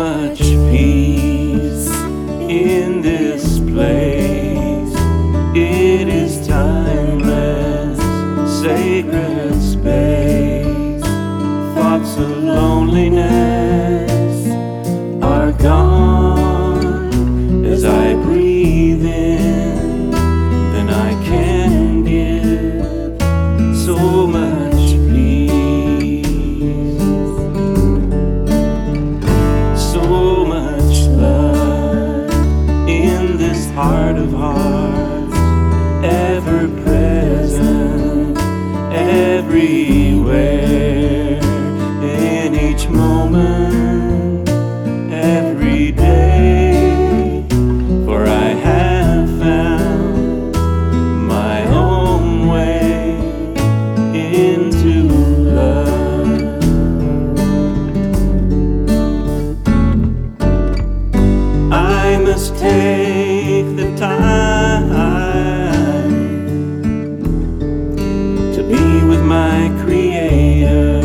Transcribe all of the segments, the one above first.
much peace in this place. It is timeless, sacred space. Thoughts of loneliness are gone as I breathe in. Then I can give so much peace, so much love in this heart of hearts, ever present, everywhere, in each moment, every day. For I have found my own way into love. I must take the time to be with my Creator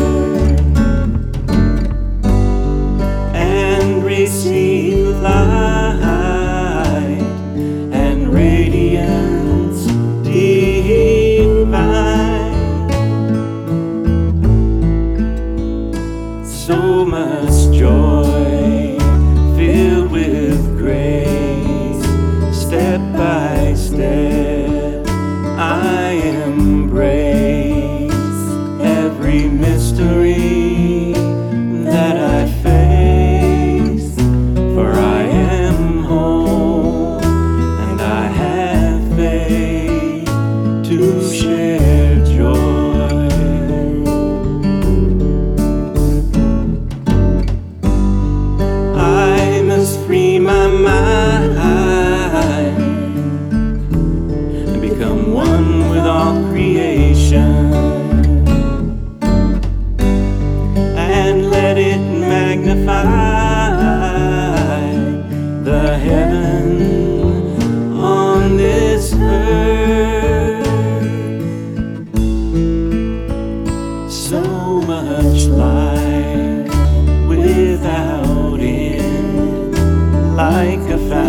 and receive light and radiance divine. So much joy filled with grace, step by step I embrace every mystery that I face. For I am whole and I have faith to share joy. I must free my mind and become one with all creation, and let it magnify the heaven on this earth. So much light without end, like a fountain